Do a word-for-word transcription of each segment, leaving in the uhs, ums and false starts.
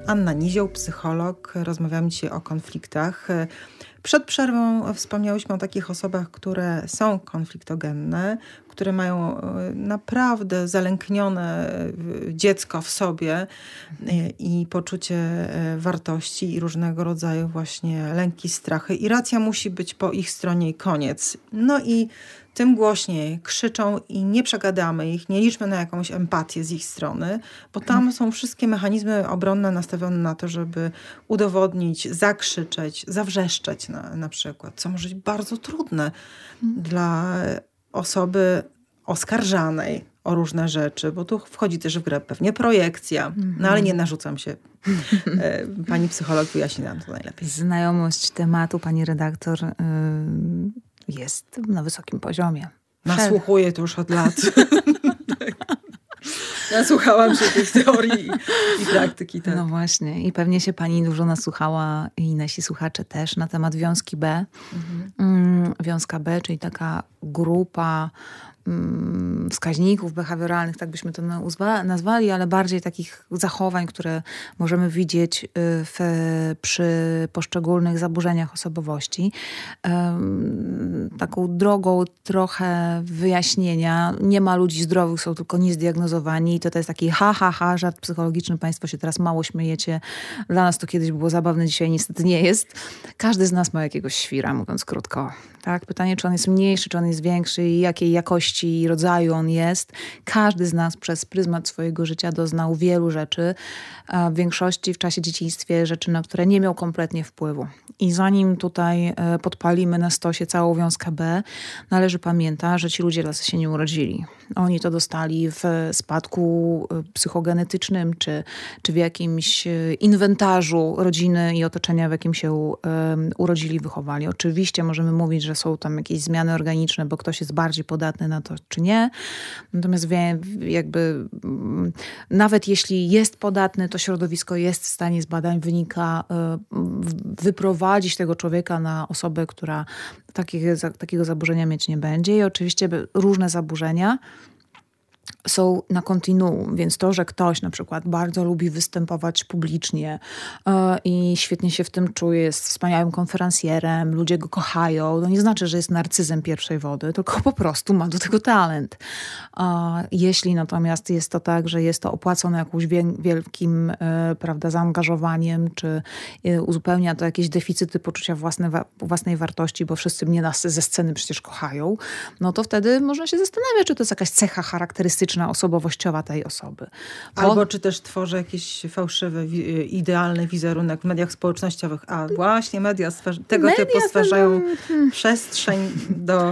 Anna Nizioł, psycholog. Rozmawiamy dzisiaj o konfliktach. Przed przerwą wspomniałyśmy o takich osobach, które są konfliktogenne, które mają naprawdę zalęknione dziecko w sobie i poczucie wartości i różnego rodzaju właśnie lęki, strachy. I racja musi być po ich stronie i koniec. No i tym głośniej krzyczą i nie przegadamy ich, nie liczmy na jakąś empatię z ich strony, bo tam są wszystkie mechanizmy obronne nastawione na to, żeby udowodnić, zakrzyczeć, zawrzeszczeć na, na przykład, co może być bardzo trudne hmm. dla osoby oskarżanej o różne rzeczy, bo tu wchodzi też w grę pewnie projekcja, mm-hmm. no ale nie narzucam się. Pani psycholog wyjaśni nam to najlepiej. Znajomość tematu, pani redaktor, yy... jest na wysokim poziomie. Nasłuchuję to już od lat. Nasłuchałam się tych teorii i, i praktyki. Tak. No właśnie. I pewnie się pani dużo nasłuchała i nasi słuchacze też na temat wiązki B. Mhm. Wiązka B, czyli taka grupa wskaźników behawioralnych, tak byśmy to nazwali, ale bardziej takich zachowań, które możemy widzieć w, przy poszczególnych zaburzeniach osobowości. Taką drogą trochę wyjaśnienia. Nie ma ludzi zdrowych, są tylko niezdiagnozowani i to, to jest taki ha, ha, ha, żart psychologiczny. Państwo się teraz mało śmiejecie. Dla nas to kiedyś było zabawne, dzisiaj niestety nie jest. Każdy z nas ma jakiegoś świra, mówiąc krótko. Tak? Pytanie, czy on jest mniejszy, czy on jest większy i jakiej jakości i rodzaju on jest. Każdy z nas przez pryzmat swojego życia doznał wielu rzeczy, a w większości w czasie dzieciństwie rzeczy, na które nie miał kompletnie wpływu. I zanim tutaj podpalimy na stosie całą wiązkę B, należy pamiętać, że ci ludzie tacy się nie urodzili. Oni to dostali w spadku psychogenetycznym, czy, czy w jakimś inwentarzu rodziny i otoczenia, w jakim się um, urodzili, wychowali. Oczywiście możemy mówić, że są tam jakieś zmiany organiczne, bo ktoś jest bardziej podatny na to, czy nie. Natomiast wie, jakby nawet jeśli jest podatny, to środowisko jest w stanie z badań wynika wyprowadzić tego człowieka na osobę, która takiego, takiego zaburzenia mieć nie będzie. I oczywiście różne zaburzenia są na kontinuum, więc to, że ktoś na przykład bardzo lubi występować publicznie yy, i świetnie się w tym czuje, jest wspaniałym konferencjerem, ludzie go kochają, to nie znaczy, że jest narcyzem pierwszej wody, tylko po prostu ma do tego talent. Yy, jeśli natomiast jest to tak, że jest to opłacone jakimś wielkim yy, prawda, zaangażowaniem, czy yy, uzupełnia to jakieś deficyty poczucia własne, wa- własnej wartości, bo wszyscy mnie nas ze sceny przecież kochają, no to wtedy można się zastanawiać, czy to jest jakaś cecha charakterystyczna osobowościowa tej osoby. Bo... Albo czy też tworzy jakiś fałszywy, idealny wizerunek w mediach społecznościowych. A właśnie media stwarza- tego media typu stwarzają to... przestrzeń do,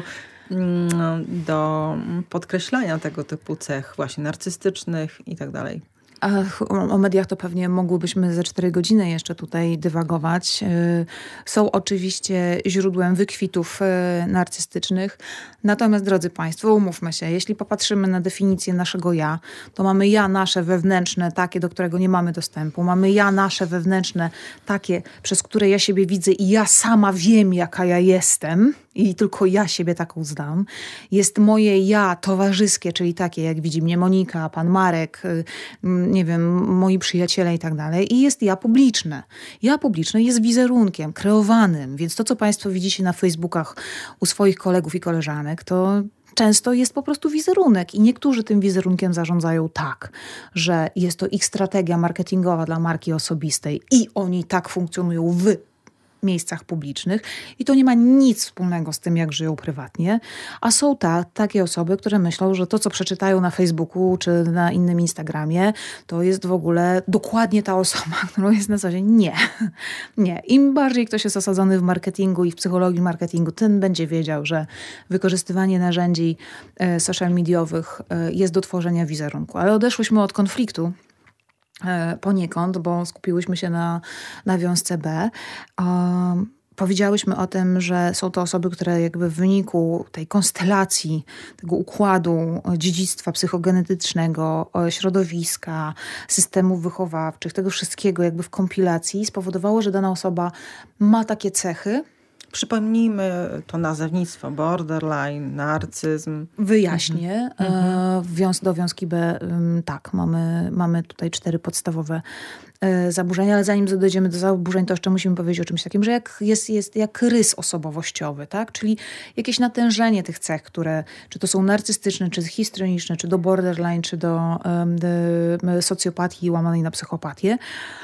do podkreślania tego typu cech właśnie narcystycznych i tak dalej. Ach, o mediach to pewnie mogłybyśmy ze cztery godziny jeszcze tutaj dywagować. Są oczywiście źródłem wykwitów narcystycznych. Natomiast, drodzy Państwo, umówmy się, jeśli popatrzymy na definicję naszego ja, to mamy ja nasze wewnętrzne, takie, do którego nie mamy dostępu. Mamy ja nasze wewnętrzne, takie, przez które ja siebie widzę i ja sama wiem, jaka ja jestem. I tylko ja siebie taką znam. Jest moje ja towarzyskie, czyli takie, jak widzi mnie Monika, pan Marek, nie wiem, moi przyjaciele i tak dalej. I jest ja publiczne. Ja publiczne jest wizerunkiem, kreowanym. Więc to, co Państwo widzicie na Facebookach u swoich kolegów i koleżanek, to często jest po prostu wizerunek i niektórzy tym wizerunkiem zarządzają tak, że jest to ich strategia marketingowa dla marki osobistej i oni tak funkcjonują w miejscach publicznych i to nie ma nic wspólnego z tym, jak żyją prywatnie, a są ta, takie osoby, które myślą, że to, co przeczytają na Facebooku czy na innym Instagramie, to jest w ogóle dokładnie ta osoba, którą jest na co dzień. Nie. Nie. Im bardziej ktoś jest osadzony w marketingu i w psychologii marketingu, tym będzie wiedział, że wykorzystywanie narzędzi e, social mediowych e, jest do tworzenia wizerunku. Ale odeszłyśmy od konfliktu poniekąd, bo skupiłyśmy się na, na wiązce B. Um, powiedziałyśmy o tym, że są to osoby, które jakby w wyniku tej konstelacji, tego układu dziedzictwa psychogenetycznego, środowiska, systemów wychowawczych, tego wszystkiego jakby w kompilacji spowodowało, że dana osoba ma takie cechy, przypomnijmy to nazewnictwo, borderline, narcyzm. Wyjaśnię. Mhm. Wiąz, do wiązki B, tak, mamy, mamy tutaj cztery podstawowe zaburzenia, ale zanim dojdziemy do zaburzeń, to jeszcze musimy powiedzieć o czymś takim, że jak jest, jest jak rys osobowościowy, tak? Czyli jakieś natężenie tych cech, które, czy to są narcystyczne, czy histrioniczne, czy do borderline, czy do, do socjopatii łamanej na psychopatię.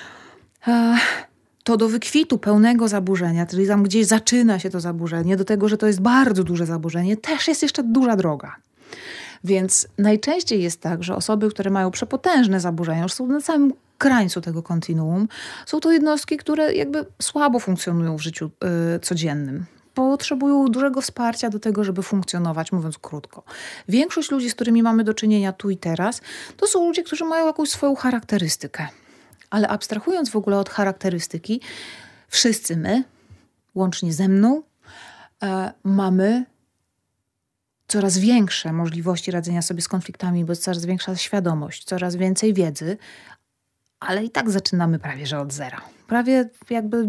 To do wykwitu pełnego zaburzenia, czyli tam gdzieś zaczyna się to zaburzenie, do tego, że to jest bardzo duże zaburzenie, też jest jeszcze duża droga. Więc najczęściej jest tak, że osoby, które mają przepotężne zaburzenia, już są na samym krańcu tego kontinuum, są to jednostki, które jakby słabo funkcjonują w życiu y, codziennym. Potrzebują dużego wsparcia do tego, żeby funkcjonować, mówiąc krótko. Większość ludzi, z którymi mamy do czynienia tu i teraz, to są ludzie, którzy mają jakąś swoją charakterystykę. Ale abstrahując w ogóle od charakterystyki, wszyscy my, łącznie ze mną, e, mamy coraz większe możliwości radzenia sobie z konfliktami, bo jest coraz większa świadomość, coraz więcej wiedzy, ale i tak zaczynamy prawie że od zera. Prawie jakby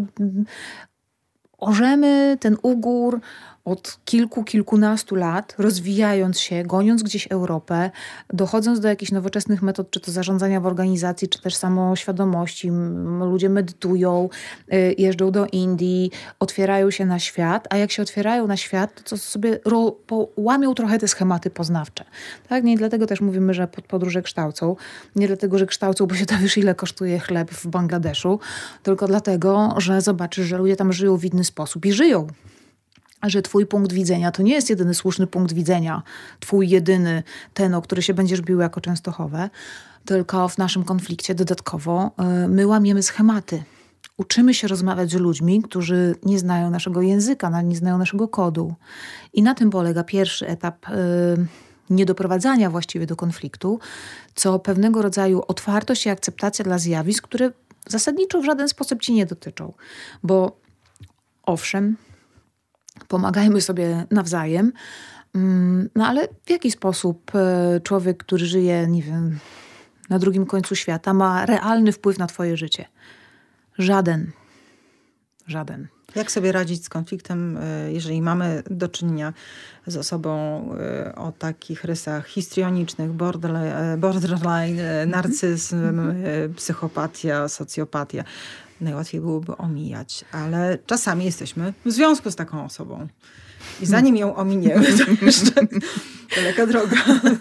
orzemy ten ugór od kilku, kilkunastu lat, rozwijając się, goniąc gdzieś Europę, dochodząc do jakichś nowoczesnych metod, czy to zarządzania w organizacji, czy też samoświadomości. Ludzie medytują, jeżdżą do Indii, otwierają się na świat, a jak się otwierają na świat, to sobie ro, po, łamią trochę te schematy poznawcze. Tak? Nie dlatego też mówimy, że podróże kształcą. Nie dlatego, że kształcą, bo się dowiesz, ile kosztuje chleb w Bangladeszu, tylko dlatego, że zobaczysz, że ludzie tam żyją w inny sposób i żyją. Że twój punkt widzenia to nie jest jedyny słuszny punkt widzenia, twój jedyny, ten, o który się będziesz bił jako Częstochowe, tylko w naszym konflikcie dodatkowo y, my łamiemy schematy. Uczymy się rozmawiać z ludźmi, którzy nie znają naszego języka, nie znają naszego kodu. I na tym polega pierwszy etap y, niedoprowadzania właściwie do konfliktu, co pewnego rodzaju otwartość i akceptacja dla zjawisk, które zasadniczo w żaden sposób ci nie dotyczą. Bo owszem, pomagajmy sobie nawzajem, no ale w jaki sposób człowiek, który żyje, nie wiem, na drugim końcu świata, ma realny wpływ na twoje życie? Żaden. Żaden. Jak sobie radzić z konfliktem, jeżeli mamy do czynienia z osobą o takich rysach histrionicznych, borderline, borderline narcyzm, psychopatia, socjopatia? Najłatwiej byłoby omijać, ale czasami jesteśmy w związku z taką osobą. I zanim ją ominiemy, to jeszcze daleka droga.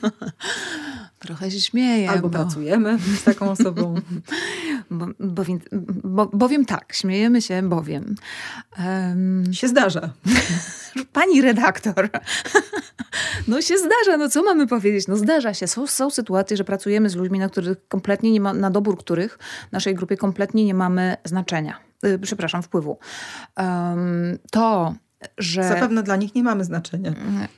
Trochę się śmieję. Albo bo... pracujemy z taką osobą. Bo, bowiem, bo, bowiem tak, śmiejemy się, bowiem. Um... Się zdarza. Pani redaktor. No się zdarza, no co mamy powiedzieć? No zdarza się. Są, są sytuacje, że pracujemy z ludźmi, na których kompletnie nie ma, na dobór których w naszej grupie kompletnie nie mamy znaczenia. Yy, przepraszam, wpływu. Um, to, że... Zapewne dla nich nie mamy znaczenia.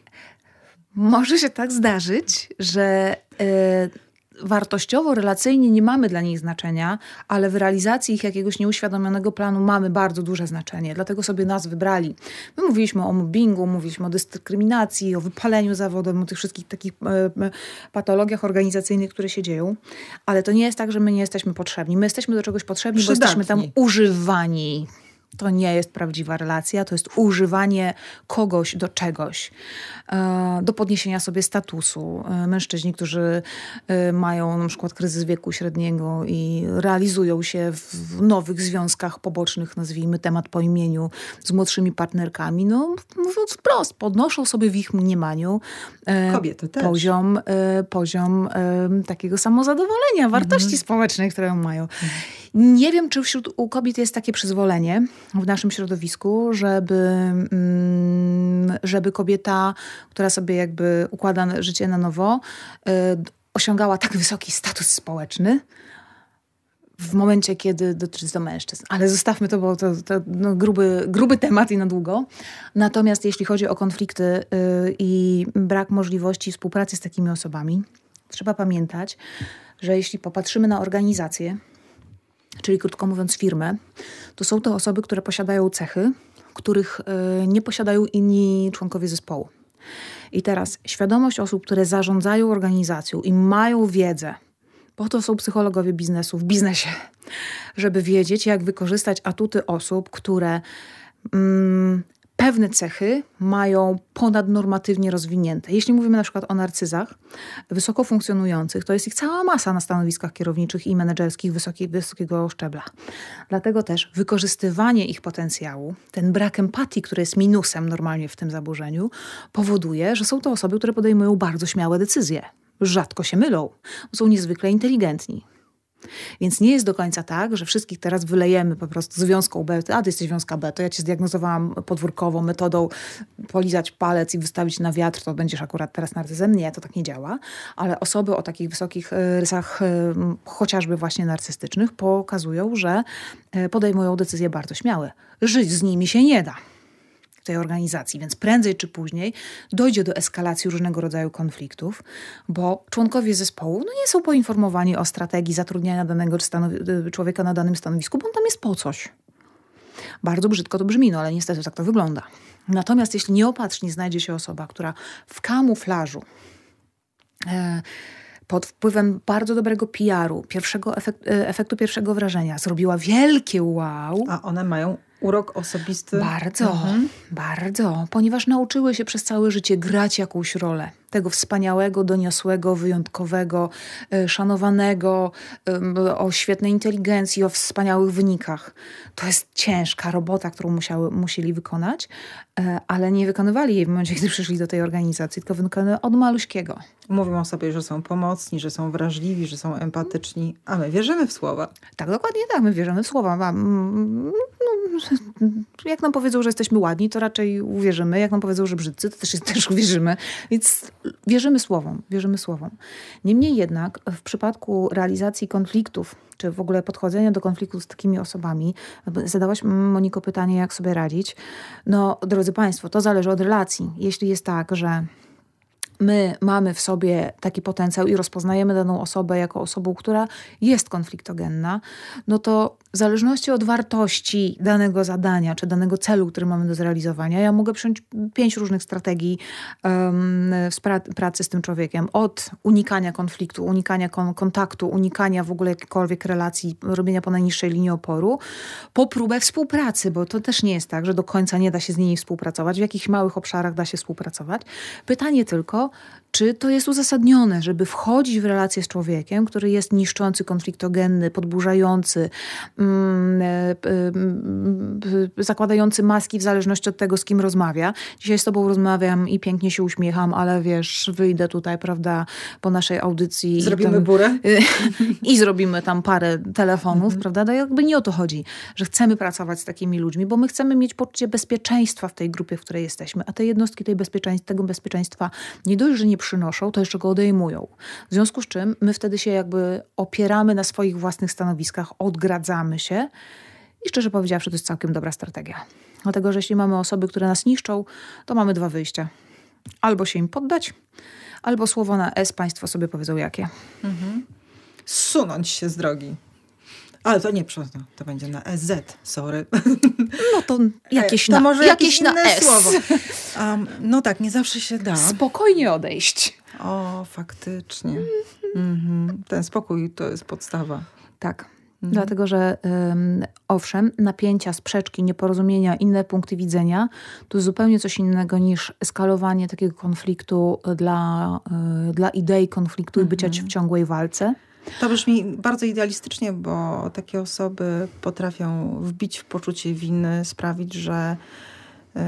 Może się tak zdarzyć, że yy, wartościowo, relacyjnie nie mamy dla nich znaczenia, ale w realizacji ich jakiegoś nieuświadomionego planu mamy bardzo duże znaczenie. Dlatego sobie nas wybrali. My mówiliśmy o mobbingu, mówiliśmy o dyskryminacji, o wypaleniu zawodowym, o tych wszystkich takich yy, patologiach organizacyjnych, które się dzieją. Ale to nie jest tak, że my nie jesteśmy potrzebni. My jesteśmy do czegoś potrzebni, Przydatni. Bo jesteśmy tam używani. To nie jest prawdziwa relacja, to jest używanie kogoś do czegoś, do podniesienia sobie statusu. Mężczyźni, którzy mają na przykład kryzys wieku średniego i realizują się w nowych związkach pobocznych, nazwijmy temat po imieniu, z młodszymi partnerkami, no mówiąc wprost, podnoszą sobie w ich mniemaniu kobiety też. Poziom, poziom takiego samozadowolenia, wartości mhm. społecznej, które mają. Mhm. Nie wiem, czy wśród u kobiet jest takie przyzwolenie w naszym środowisku, żeby, żeby kobieta, która sobie jakby układa życie na nowo, osiągała tak wysoki status społeczny w momencie, kiedy dotyczy to mężczyzn. Ale zostawmy to, bo to, to no, gruby, gruby temat i na długo. Natomiast jeśli chodzi o konflikty i brak możliwości współpracy z takimi osobami, trzeba pamiętać, że jeśli popatrzymy na organizację, czyli krótko mówiąc firmę, to są to osoby, które posiadają cechy, których nie posiadają inni członkowie zespołu. I teraz świadomość osób, które zarządzają organizacją i mają wiedzę, bo to są psychologowie biznesu w biznesie, żeby wiedzieć, jak wykorzystać atuty osób, które mm, pewne cechy mają ponadnormatywnie rozwinięte. Jeśli mówimy na przykład o narcyzach wysoko funkcjonujących, to jest ich cała masa na stanowiskach kierowniczych i menedżerskich wysokiej, wysokiego szczebla. Dlatego też wykorzystywanie ich potencjału, ten brak empatii, który jest minusem normalnie w tym zaburzeniu, powoduje, że są to osoby, które podejmują bardzo śmiałe decyzje. Rzadko się mylą, są niezwykle inteligentni. Więc nie jest do końca tak, że wszystkich teraz wylejemy po prostu związką B. A ty jesteś związka B, to ja cię zdiagnozowałam podwórkową metodą polizać palec i wystawić na wiatr, to będziesz akurat teraz narcyzem. Nie, to tak nie działa. Ale osoby o takich wysokich rysach, chociażby właśnie narcystycznych, pokazują, że podejmują decyzje bardzo śmiałe. Żyć z nimi się nie da. Tej organizacji, więc prędzej czy później dojdzie do eskalacji różnego rodzaju konfliktów, bo członkowie zespołu no nie są poinformowani o strategii zatrudniania danego stanowi- człowieka na danym stanowisku, bo on tam jest po coś. Bardzo brzydko to brzmi, no ale niestety tak to wygląda. Natomiast jeśli nieopatrznie znajdzie się osoba, która w kamuflażu e, pod wpływem bardzo dobrego P R u, pierwszego efekt, efektu pierwszego wrażenia, zrobiła wielkie wow. A one mają urok osobisty? Bardzo, mhm. bardzo. Ponieważ nauczyły się przez całe życie grać jakąś rolę. Tego wspaniałego, doniosłego, wyjątkowego, szanowanego, o świetnej inteligencji, o wspaniałych wynikach. To jest ciężka robota, którą musiały, musieli wykonać, ale nie wykonywali jej w momencie, gdy przyszli do tej organizacji, tylko wykonywali od maluśkiego. Mówią o sobie, że są pomocni, że są wrażliwi, że są empatyczni, a my wierzymy w słowa. Tak, dokładnie tak, my wierzymy w słowa. No, jak nam powiedzą, że jesteśmy ładni, to raczej uwierzymy. Jak nam powiedzą, że brzydcy, to też, też uwierzymy. Więc wierzymy słowom, wierzymy słowom. Niemniej jednak w przypadku realizacji konfliktów, czy w ogóle podchodzenia do konfliktu z takimi osobami, zadałaś, Moniko, pytanie, jak sobie radzić. No, drodzy Państwo, to zależy od relacji. Jeśli jest tak, że my mamy w sobie taki potencjał i rozpoznajemy daną osobę jako osobę, która jest konfliktogenna, no to w zależności od wartości danego zadania, czy danego celu, który mamy do zrealizowania, ja mogę przyjąć pięć różnych strategii um, w pra- pracy z tym człowiekiem. Od unikania konfliktu, unikania kon- kontaktu, unikania w ogóle jakiejkolwiek relacji, robienia po najniższej linii oporu, po próbę współpracy, bo to też nie jest tak, że do końca nie da się z nimi współpracować. W jakichś małych obszarach da się współpracować. Pytanie tylko, czy to jest uzasadnione, żeby wchodzić w relację z człowiekiem, który jest niszczący, konfliktogenny, podburzający, mm, y, y, y, zakładający maski w zależności od tego, z kim rozmawia. Dzisiaj z tobą rozmawiam i pięknie się uśmiecham, ale wiesz, wyjdę tutaj, prawda, po naszej audycji. Zrobimy i tam, burę. I zrobimy tam parę telefonów, mhm. prawda? No jakby nie o to chodzi, że chcemy pracować z takimi ludźmi, bo my chcemy mieć poczucie bezpieczeństwa w tej grupie, w której jesteśmy, a te jednostki tej bezpieczeństwa, tego bezpieczeństwa nie dość, że nie przynoszą, to jeszcze go odejmują. W związku z czym my wtedy się jakby opieramy na swoich własnych stanowiskach, odgradzamy się i szczerze powiedziawszy, to jest całkiem dobra strategia. Dlatego, że jeśli mamy osoby, które nas niszczą, to mamy dwa wyjścia. Albo się im poddać, albo słowo na S, państwo sobie powiedzą jakie. Mhm. Zsunąć się z drogi. Ale to nie, to będzie na S Z, sorry. No to jakieś to na, może jakieś jakieś na S. słowo. Um, no tak, nie zawsze się da. Spokojnie odejść. O, faktycznie. Mhm. Ten spokój to jest podstawa. Tak. Mhm. Dlatego, że ym, owszem, napięcia, sprzeczki, nieporozumienia, inne punkty widzenia to zupełnie coś innego niż eskalowanie takiego konfliktu dla, y, dla idei konfliktu mhm. i bycia w ciągłej walce. To brzmi bardzo idealistycznie, bo takie osoby potrafią wbić w poczucie winy, sprawić, że, yy,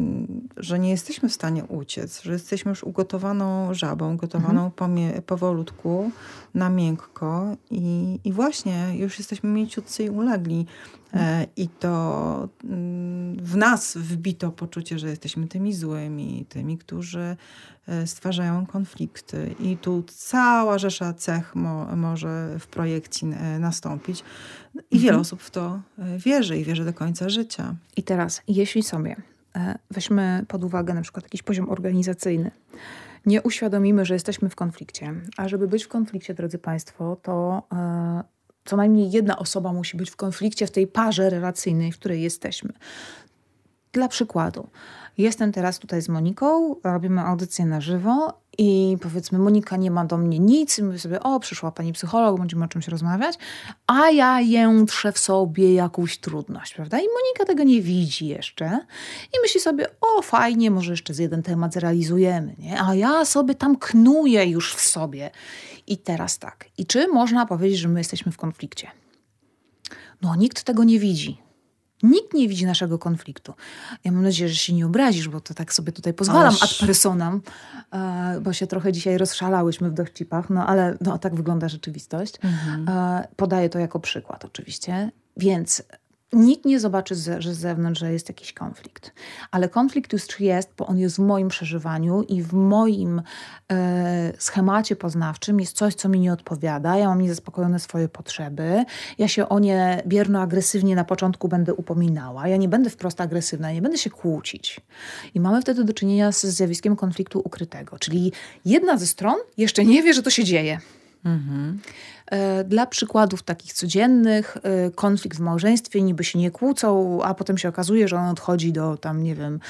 że nie jesteśmy w stanie uciec, że jesteśmy już ugotowaną żabą, gotowaną mhm. pomie- powolutku, na miękko i, i właśnie już jesteśmy mięciutcy i ulegli. E, I to mm, w nas wbito poczucie, że jesteśmy tymi złymi, tymi, którzy e, stwarzają konflikty. I tu cała rzesza cech mo, może w projekcji e, nastąpić. I mhm. wiele osób w to e, wierzy i wierzy do końca życia. I teraz, jeśli sobie e, weźmy pod uwagę na przykład jakiś poziom organizacyjny, nie uświadomimy, że jesteśmy w konflikcie, a żeby być w konflikcie, drodzy Państwo, to e, co najmniej jedna osoba musi być w konflikcie w tej parze relacyjnej, w której jesteśmy. Dla przykładu, jestem teraz tutaj z Moniką, robimy audycję na żywo i powiedzmy Monika nie ma do mnie nic i mówię sobie, o przyszła pani psycholog, będziemy o czymś rozmawiać, a ja jętrzę w sobie jakąś trudność, prawda? I Monika tego nie widzi jeszcze i myśli sobie, o fajnie, może jeszcze z jeden temat zrealizujemy, nie? A ja sobie tam knuję już w sobie. I teraz tak, i czy można powiedzieć, że my jesteśmy w konflikcie? No nikt tego nie widzi. Nikt nie widzi naszego konfliktu. Ja mam nadzieję, że się nie obrazisz, bo to tak sobie tutaj pozwalam Ależ... ad personam, bo się trochę dzisiaj rozszalałyśmy w dowcipach, no ale no, tak wygląda rzeczywistość. Mhm. Podaję to jako przykład oczywiście. Więc nikt nie zobaczy, że z zewnątrz, że jest jakiś konflikt. Ale konflikt już jest, bo on jest w moim przeżywaniu i w moim e, schemacie poznawczym jest coś, co mi nie odpowiada. Ja mam niezaspokojone swoje potrzeby. Ja się o nie bierno-agresywnie na początku będę upominała. Ja nie będę wprost agresywna, nie będę się kłócić. I mamy wtedy do czynienia z zjawiskiem konfliktu ukrytego. Czyli jedna ze stron jeszcze nie wie, że to się dzieje. Mhm. Dla przykładów takich codziennych, konflikt w małżeństwie, niby się nie kłócą, a potem się okazuje, że on odchodzi do tam, nie wiem,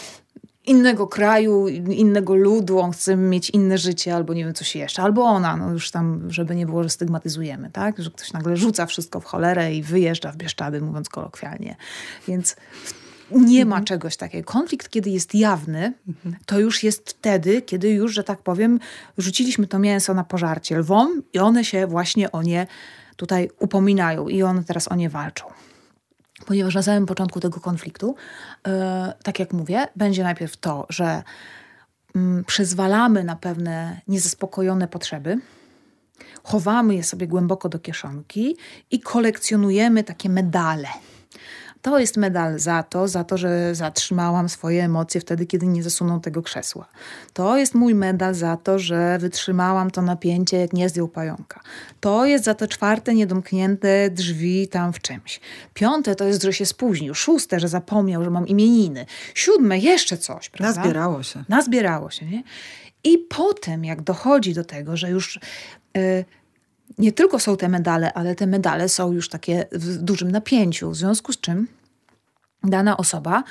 innego kraju, innego ludu, on chce mieć inne życie, albo nie wiem, coś jeszcze. Albo ona, no już tam, żeby nie było, że stygmatyzujemy, tak? Że ktoś nagle rzuca wszystko w cholerę i wyjeżdża w Bieszczady, mówiąc kolokwialnie. Więc nie ma mhm. czegoś takiego. Konflikt, kiedy jest jawny, mhm. to już jest wtedy, kiedy już, że tak powiem, rzuciliśmy to mięso na pożarcie lwom i one się właśnie o nie tutaj upominają i one teraz o nie walczą. Ponieważ na samym początku tego konfliktu, yy, tak jak mówię, będzie najpierw to, że yy, przyzwalamy na pewne niezaspokojone potrzeby, chowamy je sobie głęboko do kieszonki i kolekcjonujemy takie medale. To jest medal za to, za to, że zatrzymałam swoje emocje wtedy, kiedy nie zasunął tego krzesła. To jest mój medal za to, że wytrzymałam to napięcie, jak nie zdjął pająka. To jest za te czwarte niedomknięte drzwi tam w czymś. Piąte to jest, że się spóźnił. Szóste, że zapomniał, że mam imieniny. Siódme, jeszcze coś, prawda? Nazbierało się. Nazbierało się, nie? I potem, jak dochodzi do tego, że już... Yy, nie tylko są te medale, ale te medale są już takie w dużym napięciu, w związku z czym dana osoba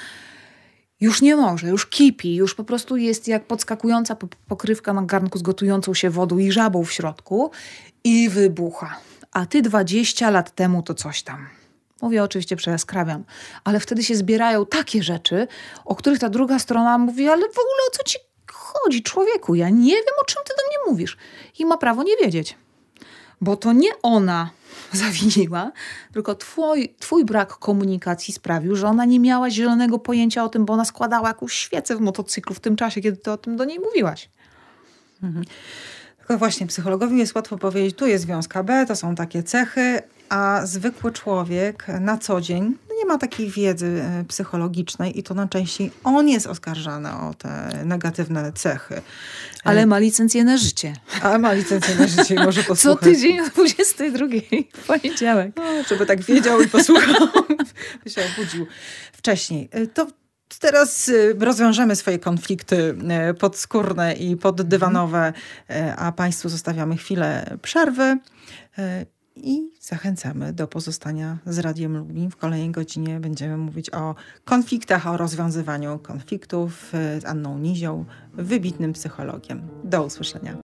już nie może, już kipi, już po prostu jest jak podskakująca pokrywka na garnku z gotującą się wodą i żabą w środku i wybucha. A ty dwadzieścia lat temu to coś tam. Mówię oczywiście, przejaskrawiam, ale wtedy się zbierają takie rzeczy, o których ta druga strona mówi, ale w ogóle o co ci chodzi, człowieku? Ja nie wiem, o czym ty do mnie mówisz. I ma prawo nie wiedzieć. Bo to nie ona zawiniła, tylko twój, twój brak komunikacji sprawił, że ona nie miała zielonego pojęcia o tym, bo ona składała jakąś świecę w motocyklu w tym czasie, kiedy ty o tym do niej mówiłaś. Mhm. Tylko właśnie psychologowi jest łatwo powiedzieć, tu jest związka B, to są takie cechy, a zwykły człowiek na co dzień nie ma takiej wiedzy psychologicznej i to najczęściej on jest oskarżany o te negatywne cechy. Ale ma licencję na życie. A ma licencję na życie i może posłuchać. Co tydzień o dwudziestej drugiej w poniedziałek. No, żeby tak wiedział i posłuchał. By się obudził wcześniej. To teraz rozwiążemy swoje konflikty podskórne i poddywanowe, a Państwu zostawiamy chwilę przerwy. I zachęcamy do pozostania z Radiem Lublin. W kolejnej godzinie będziemy mówić o konfliktach, o rozwiązywaniu konfliktów z Anną Nizią, wybitnym psychologiem. Do usłyszenia.